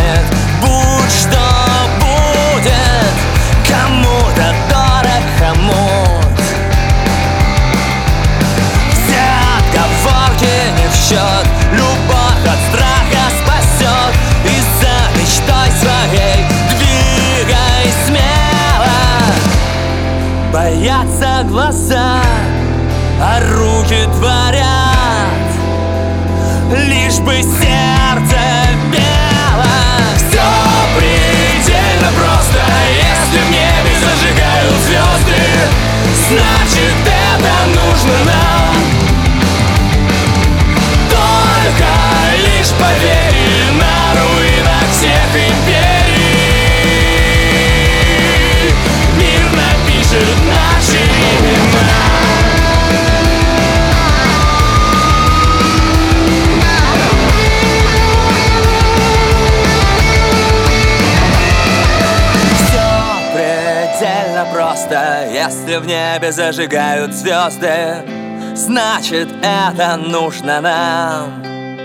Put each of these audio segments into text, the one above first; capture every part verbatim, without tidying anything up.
будет, будь что будет. Кому-то дорог хомут. Все отговорки не в счет. Любовь от страха спасет. И за мечтой своей двигай смело. Боятся глаза, а руки творят, лишь бы сердце пело. Все предельно просто. Если в небе зажигают звезды, значит это нужно нам. Только лишь поверь, на руинах всех империй мир напишет наши имена. Просто, если в небе зажигают звезды, значит это нужно нам.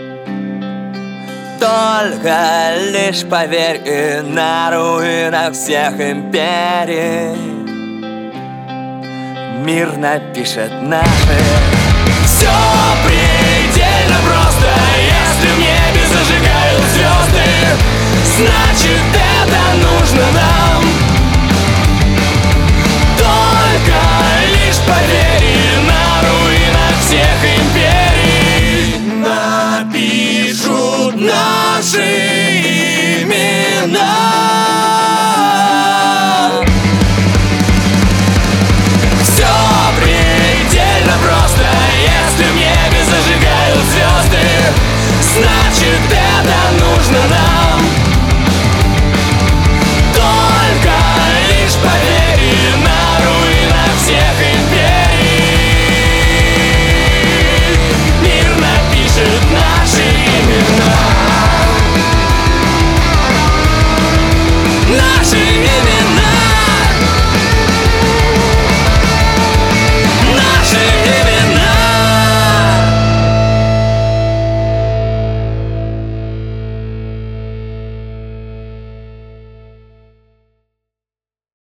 Только лишь поверь, и на руинах всех империй мир напишет наши. Все предельно просто. Если в небе зажигают звезды, значит это нужно нам. Только лишь поверь, на руинах всех империй напишут наши